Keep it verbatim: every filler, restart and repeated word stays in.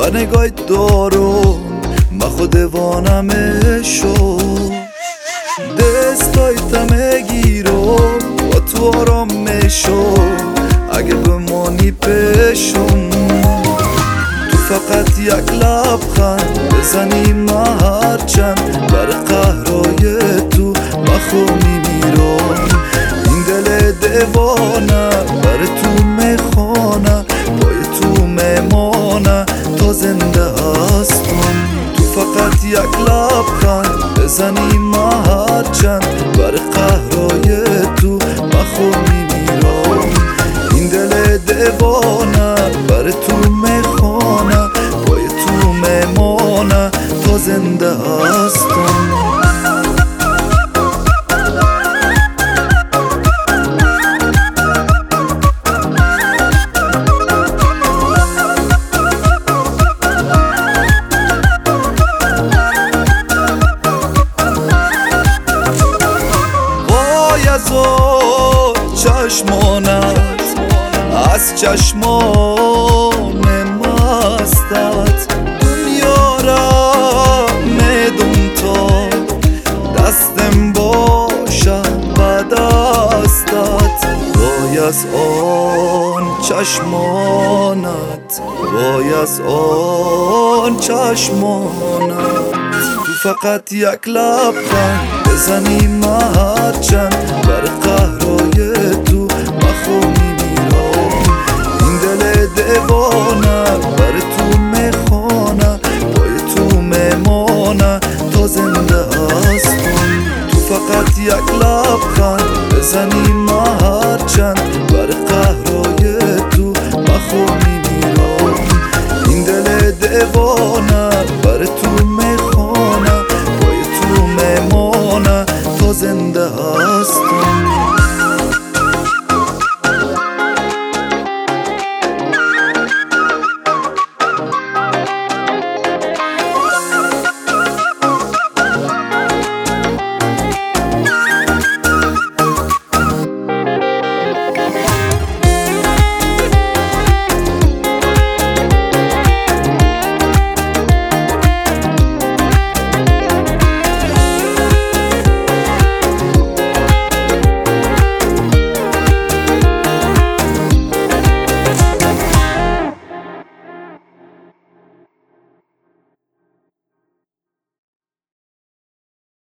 و نگاه دارو ما خود وانمشو دستای تمگیرو با تو آرامشو اگه بمانی پیشم تو فقط یک لبخند بزنی ما هرچند بر قهرای تو بخو میمیرم این دل دیوانه بر تو میخوانه پای تو میمانه تا زنده هستم تو فقط یک لبخند بزنی ما هرچند بر قهرای تو بخو میمیرم این دل دیوانه بر تو میخوانه پای تو میمانه تا زنده هستم از او چشمانت از چشمان مستت دنیا را میدون تا دستم باشم و دستت وای از آن چشمانت وای از آن چشمانت تو فقط یک لبخند بزنی ما هرچند بر قهر